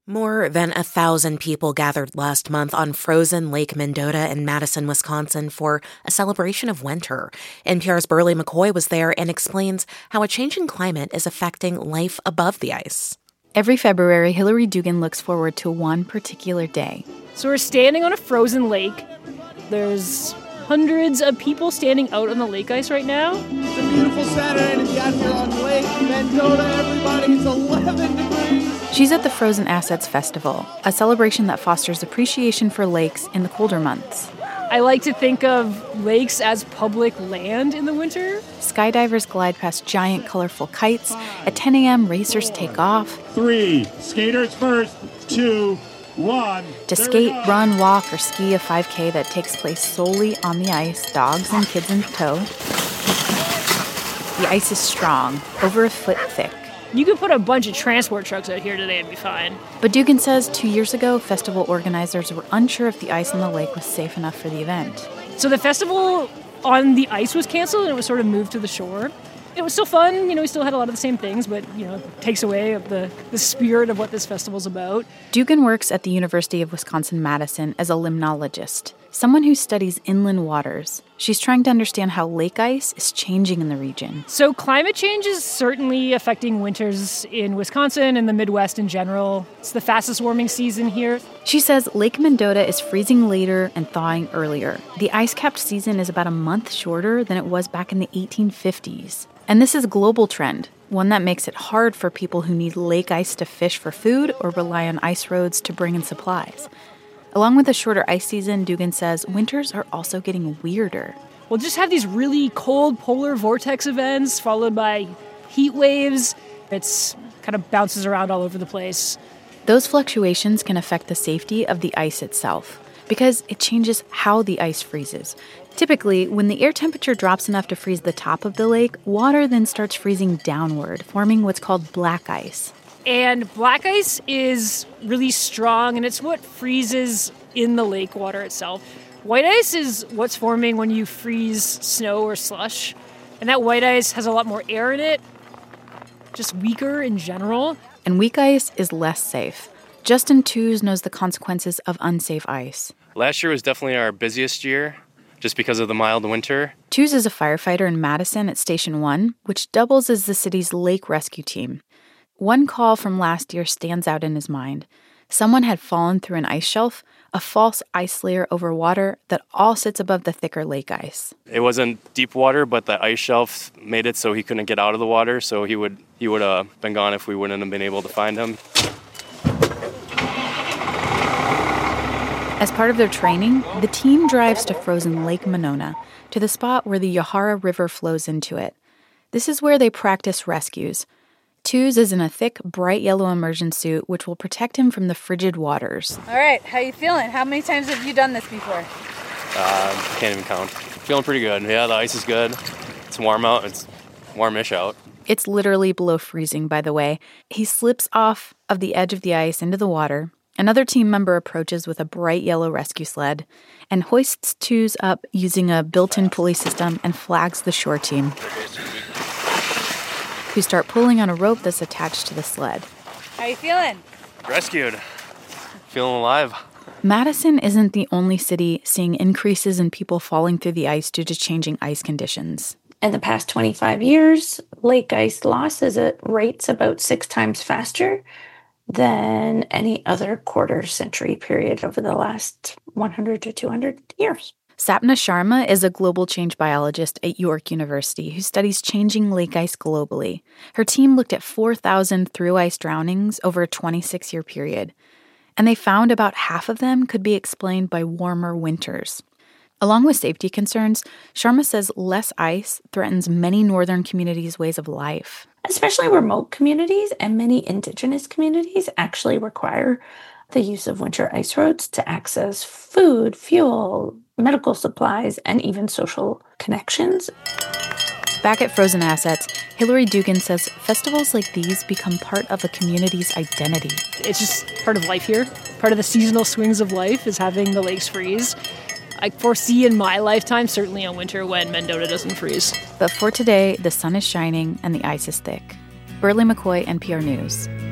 More than 1,000 people gathered last month on frozen Lake Mendota in Madison, Wisconsin for a celebration of winter. NPR's Burley McCoy was there and explains how a changing climate is affecting life above the ice. Every February, Hillary Dugan looks forward to one particular day. So we're standing on a frozen lake. There's hundreds of people standing out on the lake ice right now. It's a beautiful Saturday to be out here on Lake Mendota, everybody. It's 11 degrees. She's at the Frozen Assets Festival, a celebration that fosters appreciation for lakes in the colder months. I like to think of lakes as public land in the winter. Skydivers glide past giant, colorful kites. At 10 a.m., racers take off. 3, skaters first, 2, 1. To skate, run, walk, or ski a 5K that takes place solely on the ice, dogs and kids in tow. The ice is strong, over a foot thick. You could put a bunch of transport trucks out here today and be fine. But Dugan says 2 years ago, festival organizers were unsure if the ice on the lake was safe enough for the event. So the festival on the ice was canceled and it was sort of moved to the shore. It was still fun, we still had a lot of the same things, but, it takes away of the spirit of what this festival's about. Dugan works at the University of Wisconsin-Madison as a limnologist, someone who studies inland waters. She's trying to understand how lake ice is changing in the region. So climate change is certainly affecting winters in Wisconsin and the Midwest in general. It's the fastest warming season here. She says Lake Mendota is freezing later and thawing earlier. The ice-capped season is about a month shorter than it was back in the 1850s. And this is a global trend, one that makes it hard for people who need lake ice to fish for food or rely on ice roads to bring in supplies. Along with a shorter ice season, Dugan says winters are also getting weirder. We'll just have these really cold polar vortex events followed by heat waves. It's kind of bounces around all over the place. Those fluctuations can affect the safety of the ice itself because it changes how the ice freezes. Typically, when the air temperature drops enough to freeze the top of the lake, water then starts freezing downward, forming what's called black ice. And black ice is really strong, and it's what freezes in the lake water itself. White ice is what's forming when you freeze snow or slush. And that white ice has a lot more air in it, just weaker in general. And weak ice is less safe. Justin Tews knows the consequences of unsafe ice. Last year was definitely our busiest year, just because of the mild winter. Tews is a firefighter in Madison at Station 1, which doubles as the city's lake rescue team. One call from last year stands out in his mind. Someone had fallen through an ice shelf, a false ice layer over water that all sits above the thicker lake ice. It wasn't deep water, but the ice shelf made it so he couldn't get out of the water, so he would have been gone if we wouldn't have been able to find him. As part of their training, the team drives to frozen Lake Monona, to the spot where the Yahara River flows into it. This is where they practice rescues. Tews is in a thick, bright yellow immersion suit, which will protect him from the frigid waters. All right, how you feeling? How many times have you done this before? Can't even count. Feeling pretty good. Yeah, the ice is good. It's warm out. It's warmish out. It's literally below freezing, by the way. He slips off of the edge of the ice into the water. Another team member approaches with a bright yellow rescue sled and hoists Tews up using a built-in pulley system and flags the shore team, who start pulling on a rope that's attached to the sled. How you feeling? Rescued. Feeling alive. Madison isn't the only city seeing increases in people falling through the ice due to changing ice conditions. In the past 25 years, lake ice loss is at rates about 6 times faster than any other quarter-century period over the last 100 to 200 years. Sapna Sharma is a global change biologist at York University who studies changing lake ice globally. Her team looked at 4,000 through-ice drownings over a 26-year period, and they found about half of them could be explained by warmer winters. Along with safety concerns, Sharma says less ice threatens many northern communities' ways of life. Especially remote communities and many indigenous communities actually require the use of winter ice roads to access food, fuel, medical supplies, and even social connections. Back at Frozen Assets, Hillary Dugan says festivals like these become part of a community's identity. It's just part of life here. Part of the seasonal swings of life is having the lakes freeze. I foresee in my lifetime, certainly a winter when Mendota doesn't freeze. But for today, the sun is shining and the ice is thick. Burley McCoy, NPR News.